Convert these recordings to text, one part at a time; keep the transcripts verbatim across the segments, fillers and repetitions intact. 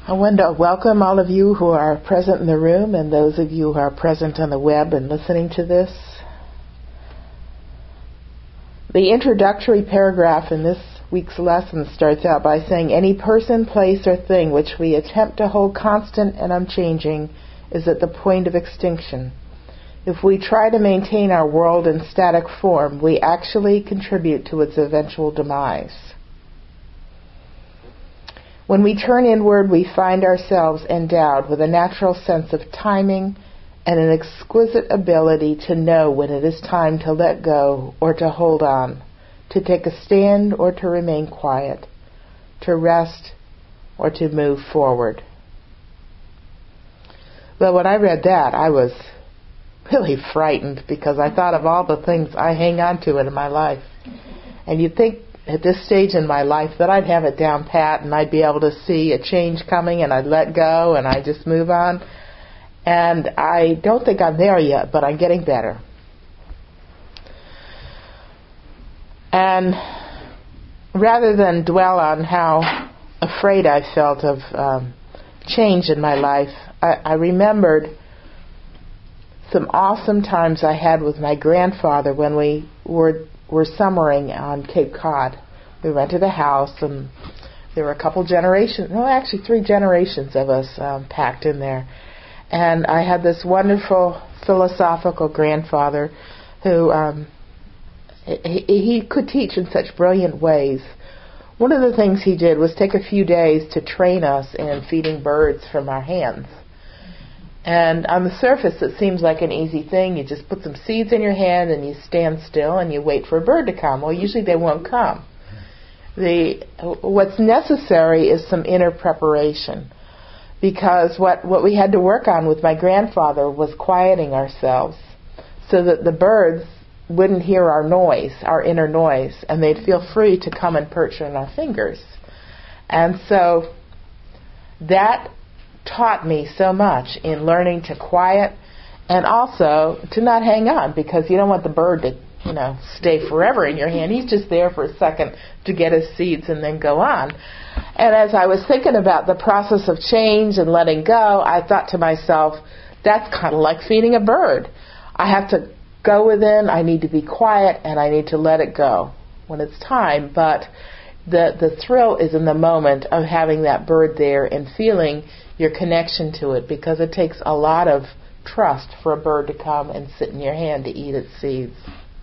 I want to welcome all of you who are present in the room and those of you who are present on the web and listening to this. The introductory paragraph in this week's lesson starts out by saying, any person, place, or thing which we attempt to hold constant and unchanging is at the point of extinction. If we try to maintain our world in static form, we actually contribute to its eventual demise. When we turn inward, we find ourselves endowed with a natural sense of timing and an exquisite ability to know when it is time to let go or to hold on, to take a stand or to remain quiet, to rest or to move forward. Well, when I read that, I was really frightened because I thought of all the things I hang on to in my life. And you'd think at this stage in my life that I'd have it down pat and I'd be able to see a change coming and I'd let go and I'd just move on. And I don't think I'm there yet, but I'm getting better. And rather than dwell on how afraid I felt of um, change in my life, I, I remembered some awesome times I had with my grandfather when we were were summering on Cape Cod. We rented a house, and there were a couple generations, no, actually three generations of us um, packed in there. And I had this wonderful philosophical grandfather who um, he, he could teach in such brilliant ways. One of the things he did was take a few days to train us in feeding birds from our hands. And on the surface, it seems like an easy thing. You just put some seeds in your hand and you stand still and you wait for a bird to come. Well, usually they won't come. The what's necessary is some inner preparation, because what, what we had to work on with my grandfather was quieting ourselves so that the birds wouldn't hear our noise, our inner noise, and they'd feel free to come and perch on our fingers. And so that taught me so much in learning to quiet and also to not hang on, because you don't want the bird to, you know, stay forever in your hand. He's just there for a second to get his seeds and then go on. And as I was thinking about the process of change and letting go, I thought to myself, that's kind of like feeding a bird. I have to go within, I need to be quiet, and I need to let it go when it's time. But the the thrill is in the moment of having that bird there and feeling your connection to it, because it takes a lot of trust for a bird to come and sit in your hand to eat its seeds.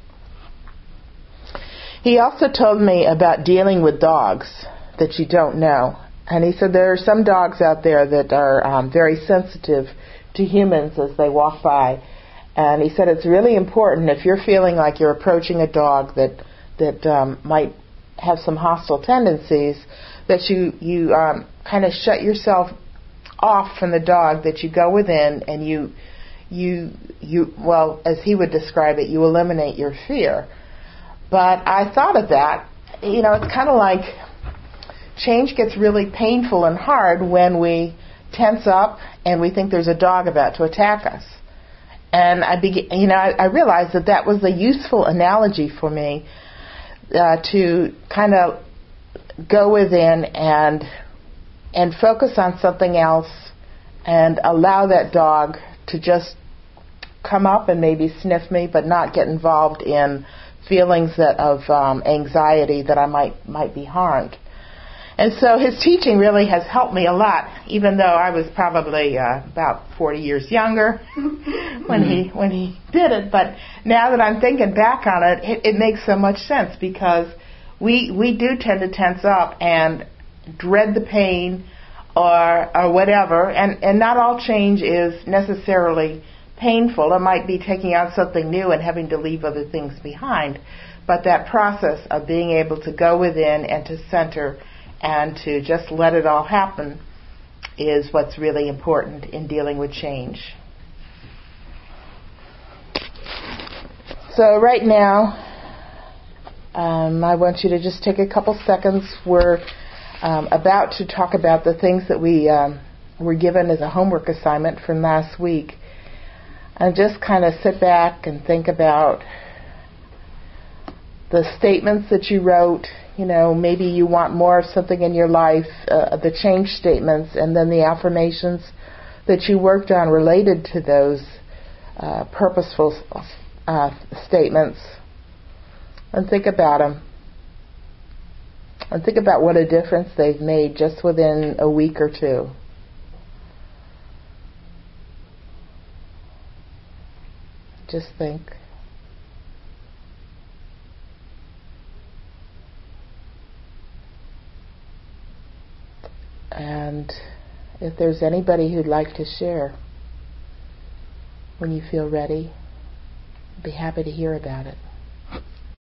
He also told me about dealing with dogs that you don't know. And he said there are some dogs out there that are um, very sensitive to humans as they walk by. And he said it's really important, if you're feeling like you're approaching a dog that that um, might have some hostile tendencies, that you, you um, kind of shut yourself off from the dog, that you go within and you, you, you, well, as he would describe it, you eliminate your fear. But I thought of that, you know, it's kind of like change gets really painful and hard when we tense up and we think there's a dog about to attack us. And I began, you know, I, I realized that that was a useful analogy for me uh, to kind of go within and and focus on something else and allow that dog to just come up and maybe sniff me, but not get involved in feelings that of um, anxiety that I might might be harmed. And so his teaching really has helped me a lot, even though I was probably uh, about forty years younger when he when he did it. But now that I'm thinking back on it, it, it makes so much sense, because we we do tend to tense up and dread the pain or or whatever, and, and not all change is necessarily painful. It might be taking on something new and having to leave other things behind. But that process of being able to go within and to center and to just let it all happen is what's really important in dealing with change. So right now, um, I want you to just take a couple seconds. We're um, about to talk about the things that we um, were given as a homework assignment from last week. And just kind of sit back and think about the statements that you wrote, you know, maybe you want more of something in your life, uh, the change statements, and then the affirmations that you worked on related to those uh, purposeful uh, statements. And think about them. And think about what a difference they've made just within a week or two. Just think. And if there's anybody who'd like to share, when you feel ready, I'd be happy to hear about it.